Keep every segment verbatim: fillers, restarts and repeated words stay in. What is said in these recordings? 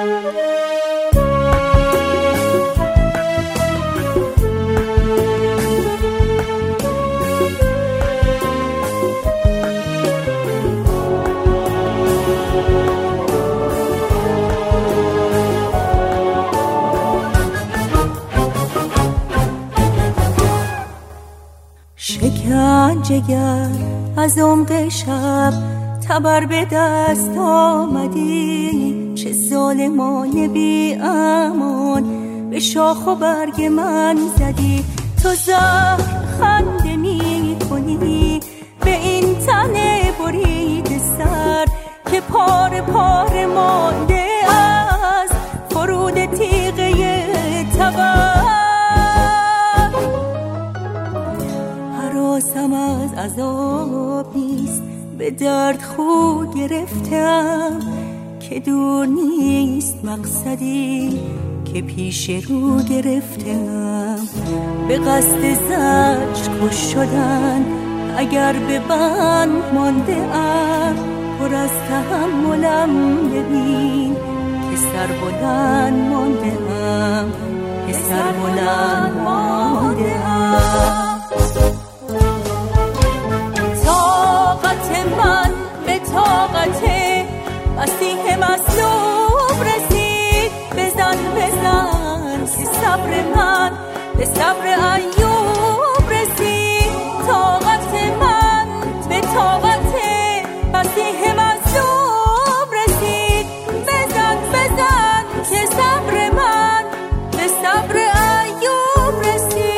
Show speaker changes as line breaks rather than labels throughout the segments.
شکنجه‌گر از عمق شب تبر به دست آمدی، چه ظالمانه بی امان به شاخ و برگ من زدی. تو زهر خنده می کنی به این تن برید سر که پاره پاره مانده از فرود تیغه تبر. هراسم از عذاب نیست، به درد خو گرفتم که دور نیست مقصدی که پیش رو گرفتم. به قصد زجر کش شدن اگر به بند مانده ام، پر از تحملم ببین که سر بلند مانده ام، که سر بلند مانده ام. طاقت من به طاقت مسیح مصلوب رسید. بزن بزن که صبر من به صبر ایوب رسید. طاقت من به طاقت مسیح مصلوب رسید. بزن بزن که صبر من به صبر ایوب رسید.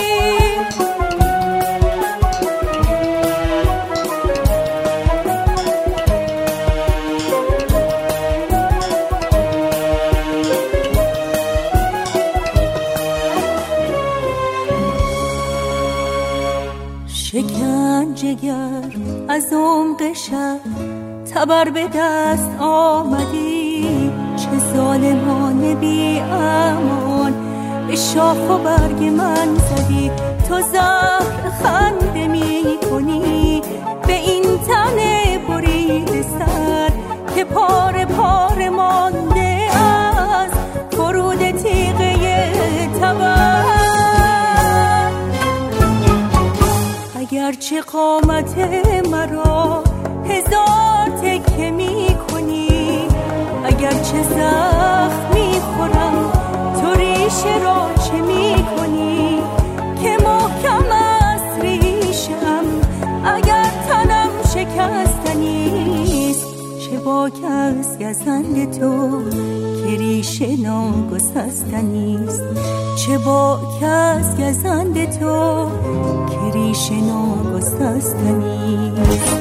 شکنجه‌گر از عمق شب تبر به دست آمدی، چه ظالمانه بی امان به شاخ و برگ من زدی. تو زهر خنده می کنی به این تن برید سر که پاره پاره مانده از فرود تیغه تبر. اگرچه قامت مرا هزار تکه می کنی، اگرچه زخم می خورم تو ریشه را چه می کنی که محکم است ریشم اگر تنم شکستنیست. چه باک از گزند تو که ریشه ناگسستنیست. چه باک از گزند تو که ریشه ناگسستنیست.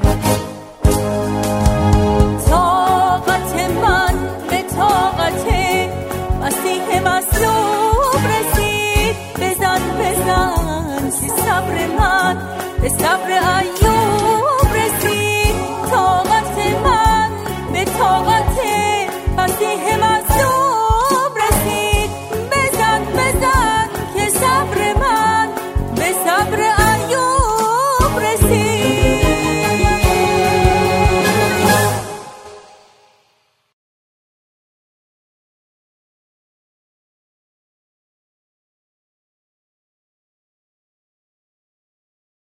طاقت من به طاقت مسیح مصلوب رسید. بزن بزن که صبر من به صبر ایوب